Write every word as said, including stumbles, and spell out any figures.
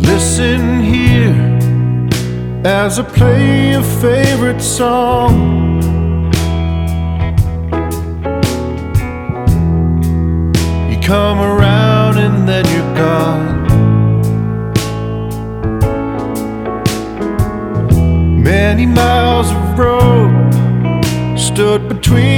Listen here as I play your favorite song. You come around and then you're gone. Many miles of road stood between